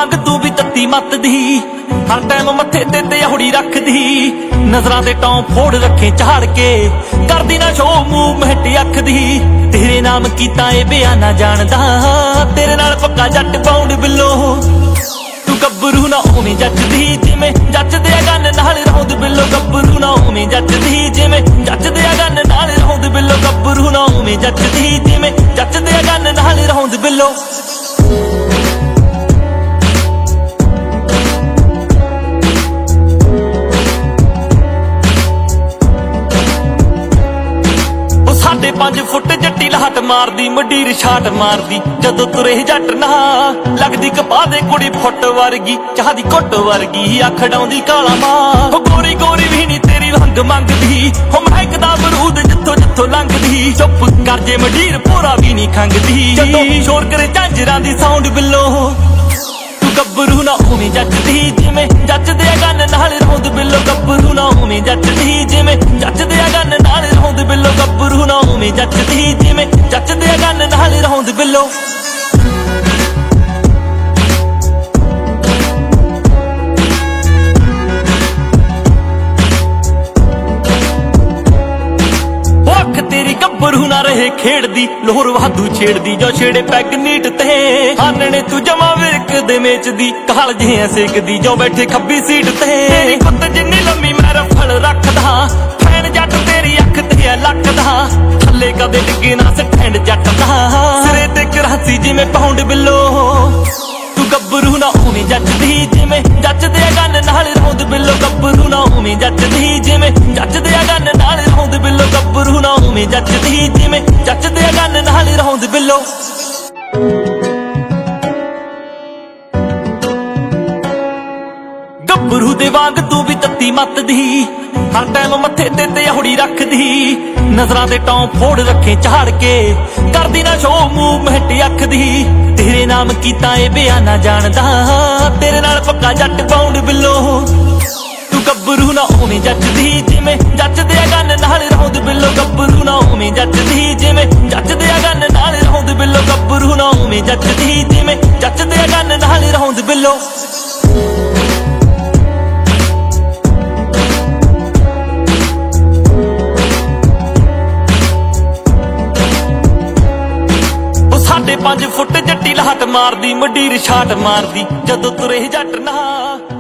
ਵਾਂਗ ਤੂੰ ਵੀ ਤੱਤੀ ਮੱਤ ਦੀ ਹਰ ਟਾਈਮ ਮੱਥੇ ਤੇ ਤਿਉੜੀ ਰੱਖਦੀ ਨਜ਼ਰਾਂ ਤੇ ਟੌਂ ਫੋੜ ਰੱਖੇ ਝਾੜ ਕੇ ਕਰਦੀ ਨਾ ਸ਼ੋ ਮੂਵਮੈਂਟ ਅੱਖ ਦੀ ਤੇਰੇ ਨਾਮ ਕੀਤਾ ਏ ਬਿਆਨਾ ਜਾਣਦਾ ਤੇਰੇ ਨਾਲ ਪੱਕਾ ਜੱਟ ਪਾਉਂਡ ਬਿੱਲੋ ਤੂੰ ਗੱਭਰੂ ਨਾ ਉਵੇਂ ਜੱਜਦੀ ਜਿਵੇਂ ਜੱਜਦੇ ਆ ਗੰਨ ਨਾਲ ਰੌਂਦ ਬਿੱਲੋ ਗੱਭਰੂ ਨਾ ਉਵੇਂ ਜੱਜਦੀ ਜਿਵੇਂ ਜੱਜਦੇ ਆ ਗੰਨ ਨਾਲ ਰੌਂਦ ਬਿੱਲੋ ਗੱਭਰੂ ਨਾ ਉਵੇਂ ਜੱਜਦੀ ਜਿਵੇਂ ਜੱਜਦੇ ਆ ਗੰਨ ਨਾਲ ਰੌਂਦ ਬਿੱਲੋ ਸਾਡੇ 5 ਫੁੱਟ ਜੱਟੀ ਲਾਟ ਮਾਰਦੀ ਮੰਡੀਰ ਛਾਟ ਮਾਰਦੀ ਜਦੋਂ ਤੁਰੇ ਜੱਟ ਨਾ ਲੱਗਦੀ ਕਪਾਹ ਦੇ ਕੁੜੀ ਫੁੱਟ ਵਰਗੀ ਚਾਹ ਦੀ ਘੁੱਟ ਵਰਗੀ ਅੱਖ ਡਾਉਂਦੀ ਕਾਲਾ ਮਾਂ ਗੋਰੀ ਗੋਰੀ ਵੀ ਨੀ ਤੇਰੀ ਰੰਗ ਮੰਗਦੀ ਹੋ ਮਹਿਕਦਾ ਬਰੂਦ ਜਿੱਥੋਂ ਜਿੱਥੋਂ ਲੰਘਦੀ ਚੁੱਪ ਕਰ ਜੇ ਮੰਡੀਰ ਪੂਰਾ ਵੀ ਨੀ ਖੰਗਦੀ ਜਦੋਂ ਸ਼ੋਰ ਕਰੇ ਝਾਂਜਰਾਂ ਦੀ ਸਾਊਂਡ ਬਿੱਲੋ ਗੱਭਰੂ ਨਾ ਉਵੇਂ ਜੱਜਦੀ ਜਿਵੇਂ ਜੱਜਦੇ ਆ ਗੰਨ ਨਾਲ ਰੌਂਦ ਬਿੱਲੋ ਗੱਭਰੂ ਨਾ ਉਵੇਂ ਜੱਜਦੀ ਜਿਵੇਂ ਜੱਜਦੇ ਆ ਗੰਨ ਨਾਲ ਰੌਂਦ ਬਿੱਲੋ ਗੱਭਰੂ ਨਾ ਉਵੇਂ ਜੱਜਦੀ ਜਿਵੇਂ ਜੱਜਦੇ ਆ ਗੰਨ ਨਾਲ ਰੌਂਦ ਬਿੱਲੋ ਤੇਰੀ ਗੱਭਰੂ ਨਾ ਰਹੇ ਖੇਡਦੀ ਲੋਹਰ ਵਾਧੂ ਛੇੜਦੀ ਜੋ ਛੇੜੇ ਪੈਗ ਨੀਟ ਤੇ ਹਾਨਣੇ ਤੂੰ ਜਮਾ ਵਿਰਕ ਦੇ ਮੇਚਦੀ ਕਾਲ ਜਿਹਾ ਸੇਕਦੀ ਜੋ ਬੈਠੇ ਖੱਬੀ ਸੀਟ ਤੇ ਤੇਰੀ ਕੁੱਤ ਜਿੰਨੀ ਲੰਮੀ ਮੈਂ ਰਫਲ ਰੱਖਦਾ ਫੈਨ ਜੱਟ ਤੇਰੀ ਅੱਖ ਤੇ ਲੱਕਦਾ ਥੱਲੇ ਕਦੇ ਡਿੱਗੇ ਨਾ ਸਟੈਂਡ ਜੱਟ ਦਾ ਸਿਰੇ ਤੇ ਕਰਾਸੀ ਜਿਵੇਂ ਪਾਉਂਡ ਬਿੱਲੋ ਤੂੰ ਗੱਭਰੂ ਨਾ ਉਵੇਂ ਜੱਜਦੀ ਜਿਵੇਂ ਜੱਜਦੇ ਆ ਗੰਨ ਨਾਲ ਰੌਂਦ ਬਿੱਲੋ ਗੱਭਰੂ ਨਾ ਉਵੇਂ ਜੱਜਦੀ ਜਿਵੇਂ ਜੱਜਦੇ ਆ ਗੰਨ ਨਾਲ ਰੌਂਦ ਬਿੱਲੋ ਗੱਭਰੂ ਨਾ ਉਵੇਂ ਜੱਜਦੀ ਜਿਵੇਂ ਜੱਜਦੇ ਆ ਗੰਨ ਨਾਲ ਰੌਂਦ ਬਿੱਲੋ ਗੱਭਰੂ ਦੇ ਵਾਂਗ ਤੂੰ ਵੀ ਤੱਤੀ ਮੱਤ ਦੀ ਹਰ ਟਾਈਮ ਮੱਥੇ ਤੇ ਤਿਉੜੀ ਰੱਖਦੀ ਨਜ਼ਰਾਂ ਤੇ ਟੌਂ ਫੋੜ ਰੱਖੇ ਝਾੜ ਕੇ ਕਰਦੀ ਨਾ ਸ਼ੋ ਮੂਵਮੈਂਟ ਅੱਖ ਦੀ ਤੇਰੇ ਨਾਮ ਕੀਤਾ ਏ ਬਿਆਨਾ ਜਾਣਦਾ ਤੇਰੇ ਨਾਲ ਪੱਕਾ ਜੱਟ ਪਾਉਂਡ ਬਿੱਲੋ ਤੂੰ ਗੱਭਰੂ ਨਾ ਉਵੇਂ ਜੱਜਦੀ ਜਿਵੇਂ ਜੱਜਦੇ ਆ ਗੰਨ ਨਾਲ ਰੌਂਦ ਬਿੱਲੋ ਗੱਭਰੂ ਨਾ ਉਵੇਂ ਜੱਜਦੀ ਜਿਵੇਂ ਜੱਜਦੇ ਆ ਗੰਨ ਨਾਲ ਰੌਂਦ ਬਿੱਲੋ ਗੱਭਰੂ ਨਾ ਉਵੇਂ ਜੱਜਦੀ ਜਿਵੇਂ ਜੱਜਦੇ ਆ ਗੰਨ ਨਾਲ ਰੌਂਦ ਬਿੱਲੋ ਸਾਡੇ 5 ਫੁੱਟ ਜੱਟੀ ਲਾਟ ਮਾਰਦੀ ਮੰਡੀਰ ਛਾਟ ਮਾਰਦੀ ਜਦੋਂ ਤੁਰੇ ਜੱਟ ਨਾ